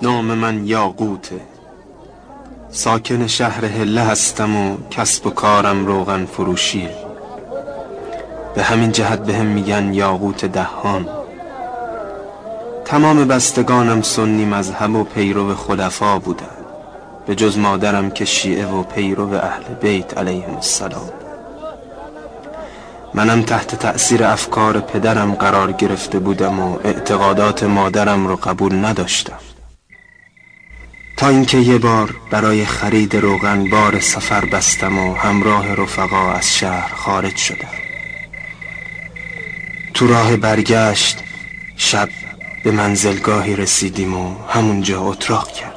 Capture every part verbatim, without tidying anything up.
نام من یاقوته، ساکن شهر هله هستم و کسب و کارم روغن فروشیه. به همین جهت بهم میگن یاقوت دهان. تمام بستگانم سنی مذهب و پیرو خلفا بودن، به جز مادرم که شیعه و پیرو اهل بیت علیهم السلام. منم تحت تأثیر افکار پدرم قرار گرفته بودم و اعتقادات مادرم رو قبول نداشتم، تا اینکه یه بار برای خرید روغن بار سفر بستم و همراه رفقا از شهر خارج شدم. تو راه برگشت شب به منزلگاهی رسیدیم و همونجا اتراق کردیم.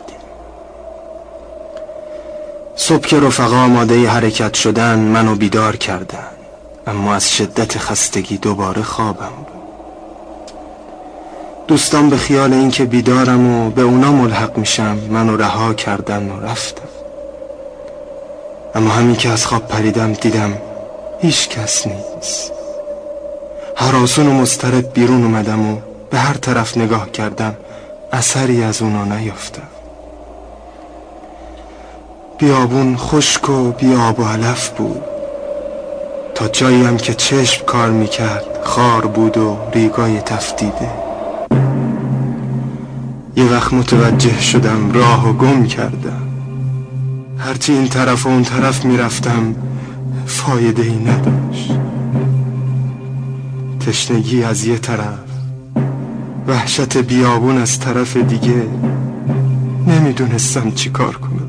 صبح که رفقا آماده حرکت شدن منو بیدار کردن، اما از شدت خستگی دوباره خوابم بود. دوستان به خیال اینکه بیدارم و به اونا ملحق میشم منو رها کردن و رفتم. اما همین که از خواب پریدم دیدم هیچ کس نیست. هراسون و مضطرب بیرون اومدم و به هر طرف نگاه کردم، اثری از اونا نیافتم. بیابون خشک و بی آب و علف بود، تا جایی هم که چشم کار میکرد خار بود و ریگای تفتیده. یه وقت متوجه شدم راه و گم کردم. هرچی این طرف و اون طرف میرفتم فایده ای نداشت. تشنگی از یه طرف، وحشت بیابون از طرف دیگه. نمیدونستم چی کار کنم.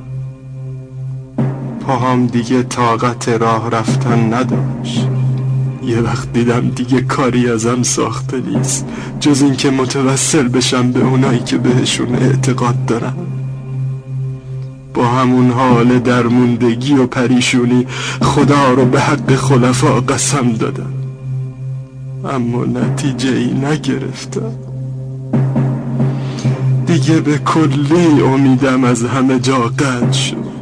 پاهم دیگه طاقت راه رفتن نداشت. یه وقت دیدم دیگه کاری ازم ساخته نیست جز این که متوسل بشم به اونایی که بهشون اعتقاد دارم. با همون حال درموندگی و پریشونی خدا رو به حق خلفا قسم دادم، اما نتیجه ای نگرفتم. دیگه به کلی امیدم از همه جا قطع شد.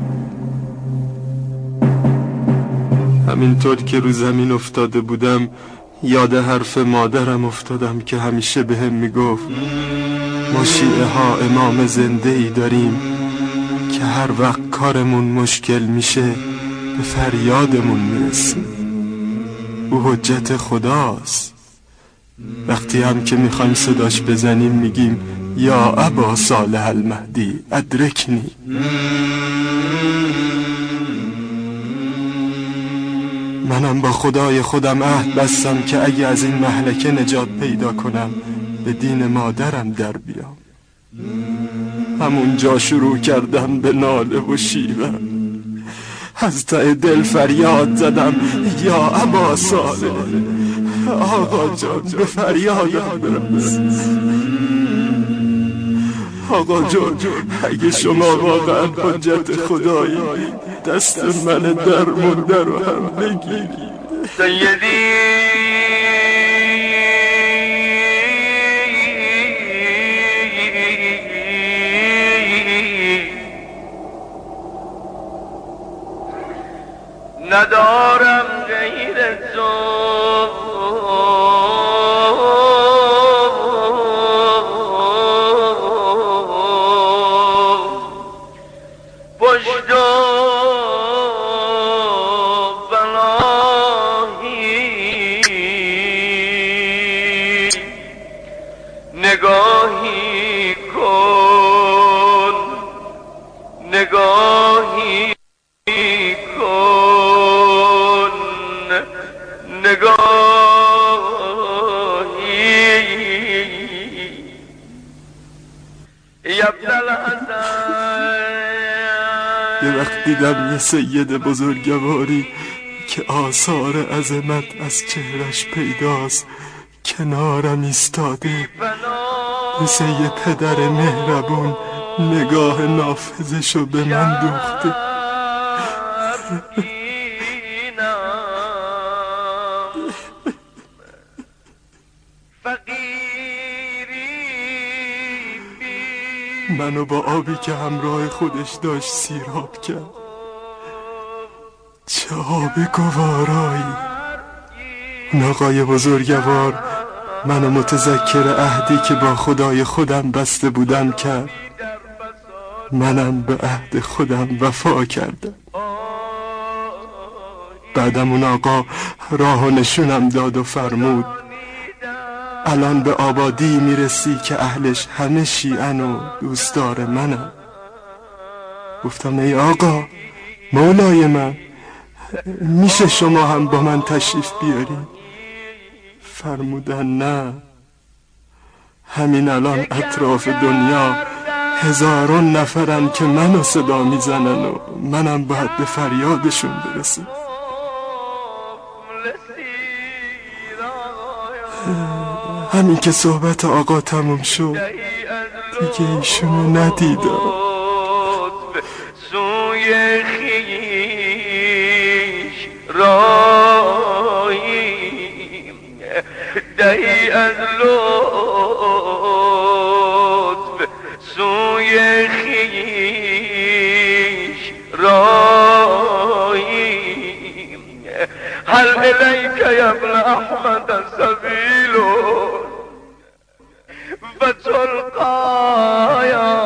همینطور که رو زمین افتاده بودم یاد حرف مادرم افتادم که همیشه بهم میگفت ما شیعه ها امام زنده ای داریم که هر وقت کارمون مشکل میشه به فریادمون میرسیم. او حجت خداست. وقتی هم که میخوایم صداش بزنیم میگیم یا ابا صالح المهدی ادرکنی. منم با خدای خودم عهد بستم که اگه از این مهلکه نجات پیدا کنم به دین مادرم در بیام. همونجا شروع کردم به ناله و شیوه. از ته دل فریاد زدم یا ابا صالح، آقا جان به فریادم برس. آقا جان اگه شما واقعا حجت خدایی دست من درمونده رو هم بگیری. سیدی ندارم غیر تو، پشت و پناهی، نگاهی کن، نگاهی کن، نگاهی. یه وقت دیدم یه سید بزرگواری که آثار عظمت از چهرش پیداست کنارم ایستاده، مثل یه پدر مهربون نگاه نافذشو به من دوخته. منو با آبی که همراه خودش داشت سیراب کرد. چه آب گوارایی. اون آقای بزرگوار منو متذکر عهدی که با خدای خودم بسته بودم کرد منم به عهد خودم وفا کردم. بعدم اون آقا راه و نشونم داد و فرمود الان به آبادی میرسی که اهلش همه شیعن و دوستدار منم. گفتم ای آقا مولای من، میشه شما هم با من تشریف بیارین؟ فرمودن نه، همین الان اطراف دنیا هزاران نفرن که منو صدا میزنن و منم باید به فریادشون برسم. همین که صحبت آقا تموم شد دیگه ایشونو ندیدم. سوی خیش راییم دهی از لطف، سوی خیش راییم هل الیک یا ابن احمد السبیل و تلقایا.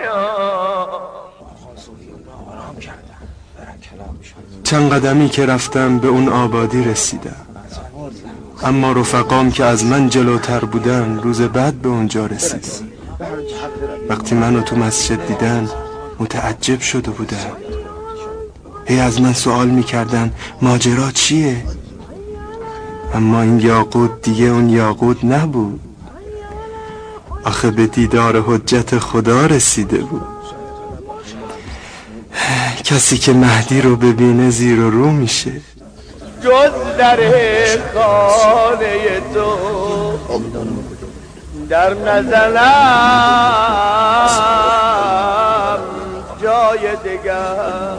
چند قدمی که رفتم به اون آبادی رسیدم، اما رفقام که از من جلوتر بودن روز بعد به اونجا رسید. وقتی منو تو مسجد دیدن متعجب شده بودن، هی از من سوال میکردن ماجرا چیه؟ اما این یاقوت دیگه اون یاقوت نبود، آخه به دیدار حجت خدا رسیده بود. کسی که مهدی رو ببینه زیر و رو میشه. جز در خانه تو در نزنم جای دیگر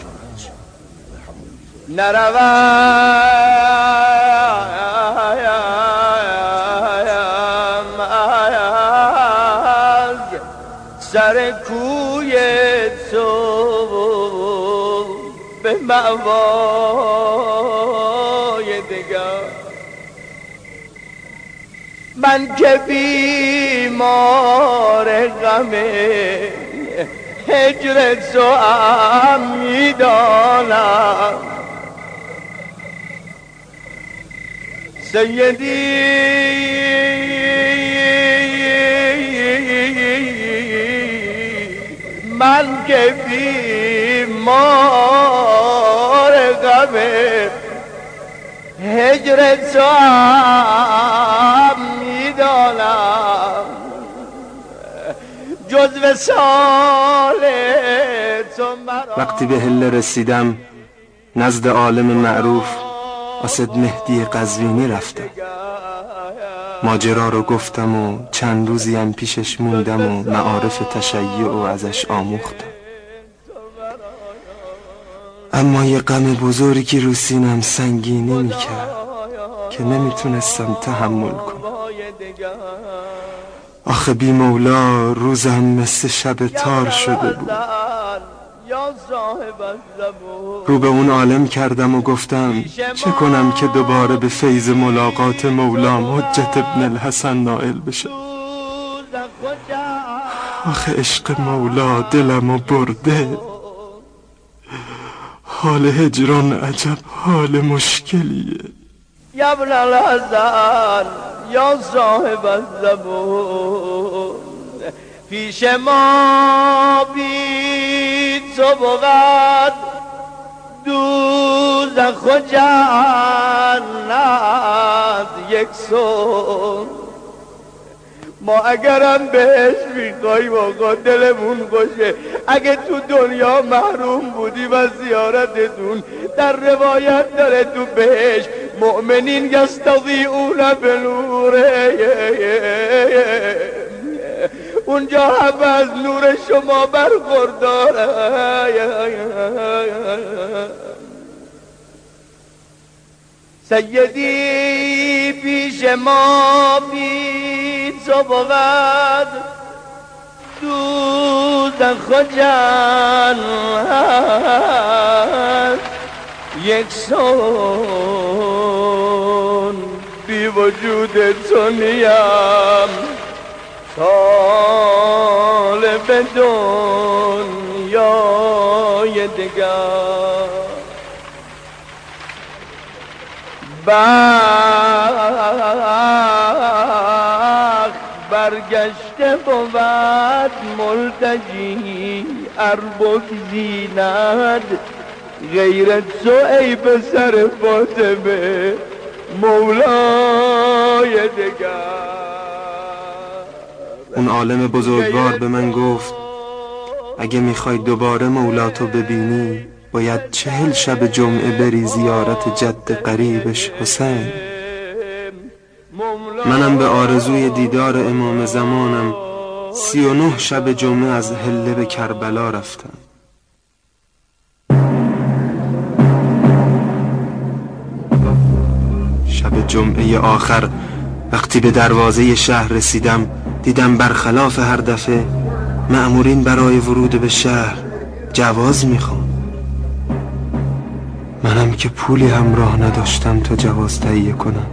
نروم از سر کوی تو به مأوای دیگر. من که بیمار غم هجر تو هم میدانم سیدی من که بیمار غم هجر تو هم میدانم جز وصال تو مرا. وقتی به هله رسیدم نزد عالم معروف اسد مهدی قزوینی رفتم، ماجرا رو گفتم و چند روزی هم پیشش موندم و معارف تشیع و ازش آموختم. اما یه غم بزرگی رو سینم سنگینی میکرد که نمیتونستم تحمل کنم. آخه بی مولا روزم مثل شب تار شده بود. رو به اون عالم کردم و گفتم چه کنم که دوباره به فیض ملاقات مولام حجت ابن الحسن نائل بشم. آخه عشق مولا دلمو برده، حال هجران عجب حال مشکلیه. یا ابن الحسن یا صاحب الزبون پیش ما بی تو بود دوزخ و جنت یک سون. ما اگرم بهش میخواییم آقا دلمون خوشه، اگه تو دنیا محروم بودیم از زیارتتون، در روایت داره تو بهش مؤمنین یستضیئون بنوره، اونجا هم از نور شما برخورداره. سیدی پیش ما بی تو بود دوزخ و جنت یک سون. بی وجود تو نیم طالب دنیای دگر بخت برگشته بود ملتجی ار بگزیند غیرت تو ای پسر فاطمه مولای دگر. اون عالم بزرگوار به من گفت اگه میخوای دوباره مولاتو ببینی باید چهل شب جمعه بری زیارت جد قریبش حسین. منم به آرزوی دیدار امام زمانم سی و نه شب جمعه از حله به کربلا رفتم. شب جمعه آخر وقتی به دروازه شهر رسیدم دیدم برخلاف هر دفعه مأمورین برای ورود به شهر جواز میخوان. منم که پولی همراه نداشتم تا جواز تهیه کنم.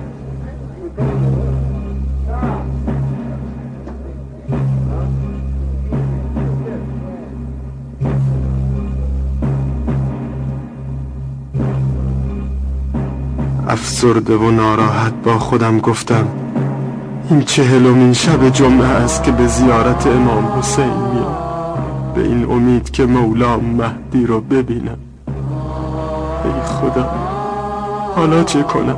افسرده و ناراحت با خودم گفتم این چهلمین شب جمعه است که به زیارت امام حسین میام به این امید که مولام مهدی رو ببینم. ای خدا حالا چه کنم؟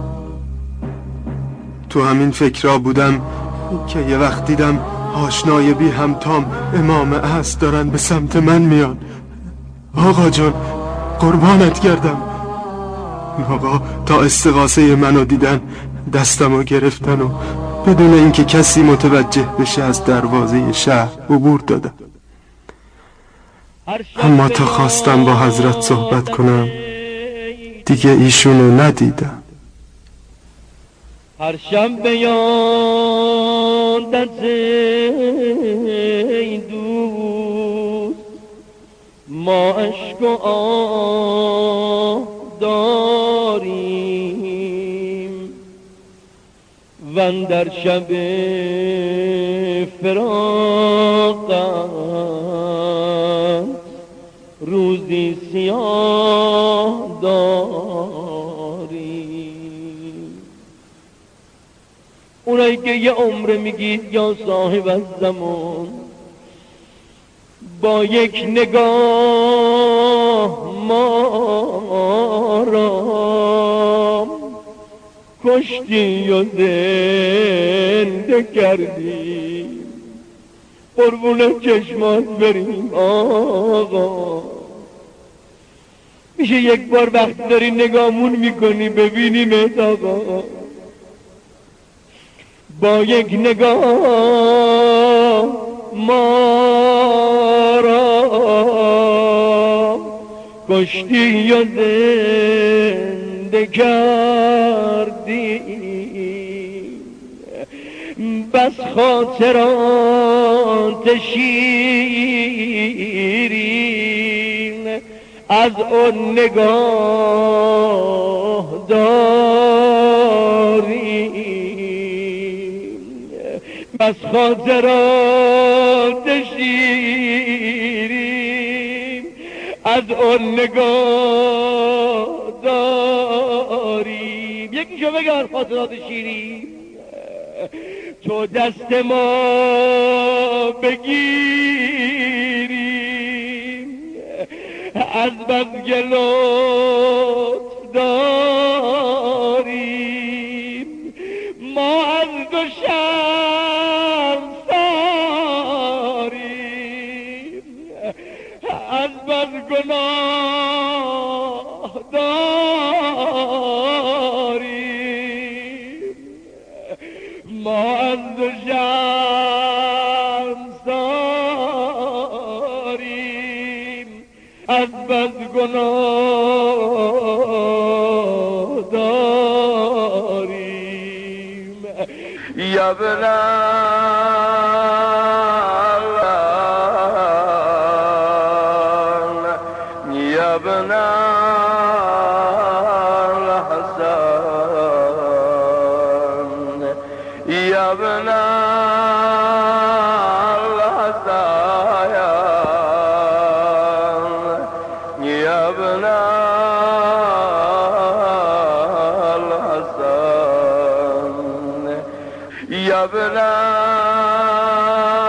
تو همین فکرها بودم که یه وقت دیدم آشنای بی همتام امام عصر دارن به سمت من میان. آقا جان قربانت گردم. آقا تا استغاثه منو دیدن دستمو گرفتن و بدون اینکه کسی متوجه بشه از دروازه شهر عبور دادم. اما تا خواستم با حضرت صحبت کنم دیگه ایشونو ندیدم. هر شب به یادت ای دوست ما عشق و آه داریم و اندر شب فراقت روزی سیاه داریم. اونایی که یه عمر میگید یا صاحب از زمان با یک نگاه ما را کشتی و زنده کردی قربون چشمات بریم آقا. میشه یک بار وقت داری نگامون میکنی ببینیمت آقا. با یک نگاه ما را کشتی و زنده کردی بس خاطرات شیرین از اون نگاه داریم بس خاطرات شیرین از اون نگاه داریم. یکیشو بگن خاطرات شیرین. تو دست ما بگیریم از بس که لطف داریم ما از دو شرمساریم از بس گناه داریم ما از دو شرمساریم از بس گناه داریم. یا بنان یا بنان حسن یا بنان یا بلند